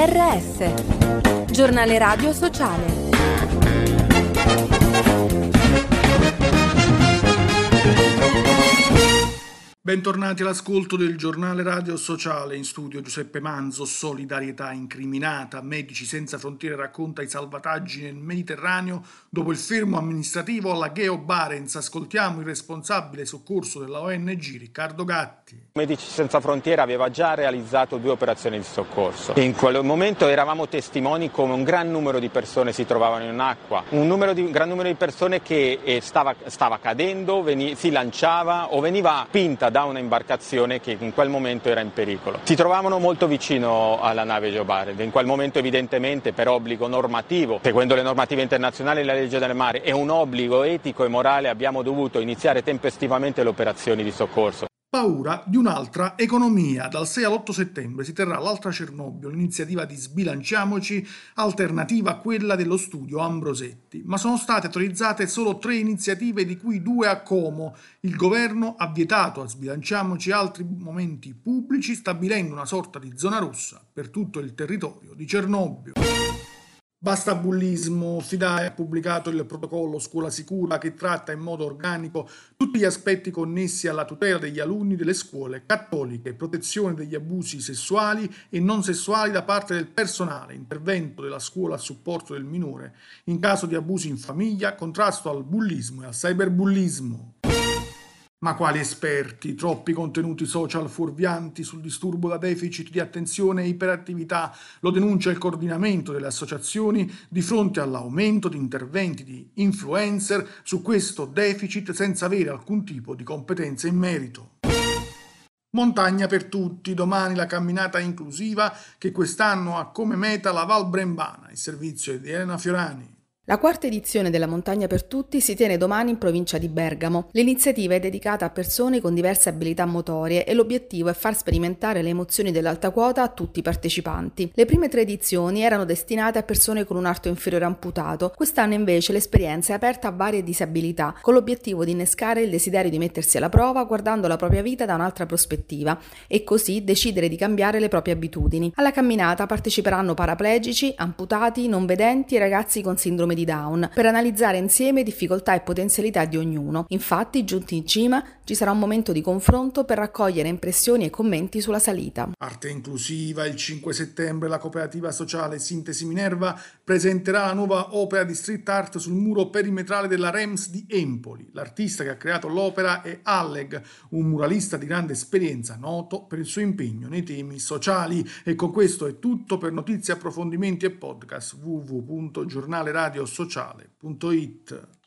GRS, Giornale Radio Sociale. Bentornati all'ascolto del Giornale Radio Sociale. In studio Giuseppe Manzo. Solidarietà incriminata. Medici Senza Frontiere racconta i salvataggi nel Mediterraneo dopo il fermo amministrativo alla Geo Barents. Ascoltiamo il responsabile soccorso della ONG, Riccardo Gatti. Medici Senza Frontiere aveva già realizzato 2 operazioni di soccorso. In quel momento eravamo testimoni come un gran numero di persone si trovavano in acqua, un gran numero di persone che stava cadendo, si lanciava o veniva spinta da una imbarcazione che in quel momento era in pericolo. Si trovavano molto vicino alla nave Geo Barents. In quel momento evidentemente per obbligo normativo, seguendo le normative internazionali e la legge del mare, e un obbligo etico e morale, abbiamo dovuto iniziare tempestivamente le operazioni di soccorso. Paura di un'altra economia. Dal 6 all'8 settembre si terrà l'Altra Cernobbio, l'iniziativa di Sbilanciamoci, alternativa a quella dello studio Ambrosetti. Ma sono state autorizzate solo 3 iniziative, di cui 2 a Como. Il governo ha vietato a Sbilanciamoci altri momenti pubblici, stabilendo una sorta di zona rossa per tutto il territorio di Cernobbio. Basta bullismo. FIDAE ha pubblicato il protocollo Scuola Sicura che tratta in modo organico tutti gli aspetti connessi alla tutela degli alunni delle scuole cattoliche, protezione degli abusi sessuali e non sessuali da parte del personale, intervento della scuola a supporto del minore in caso di abusi in famiglia, contrasto al bullismo e al cyberbullismo. Ma quali esperti? Troppi contenuti social fuorvianti sul disturbo da deficit di attenzione e iperattività, lo denuncia il coordinamento delle associazioni di fronte all'aumento di interventi di influencer su questo deficit senza avere alcun tipo di competenza in merito. Montagna per tutti, domani la camminata inclusiva che quest'anno ha come meta la Val Brembana, il servizio di Elena Fiorani. La 4ª edizione della Montagna per Tutti si tiene domani in provincia di Bergamo. L'iniziativa è dedicata a persone con diverse abilità motorie e l'obiettivo è far sperimentare le emozioni dell'alta quota a tutti i partecipanti. Le prime 3 edizioni erano destinate a persone con un arto inferiore amputato, quest'anno invece l'esperienza è aperta a varie disabilità, con l'obiettivo di innescare il desiderio di mettersi alla prova guardando la propria vita da un'altra prospettiva e così decidere di cambiare le proprie abitudini. Alla camminata parteciperanno paraplegici, amputati, non vedenti e ragazzi con sindrome di Down, per analizzare insieme difficoltà e potenzialità di ognuno. Infatti, giunti in cima, ci sarà un momento di confronto per raccogliere impressioni e commenti sulla salita. Arte inclusiva. Il 5 settembre la cooperativa sociale Sintesi Minerva presenterà la nuova opera di street art sul muro perimetrale della Rems di Empoli. L'artista che ha creato l'opera è Alleg, un muralista di grande esperienza, noto per il suo impegno nei temi sociali. E con questo è tutto. Per notizie, approfondimenti e podcast www.giornaleradiosociale.it.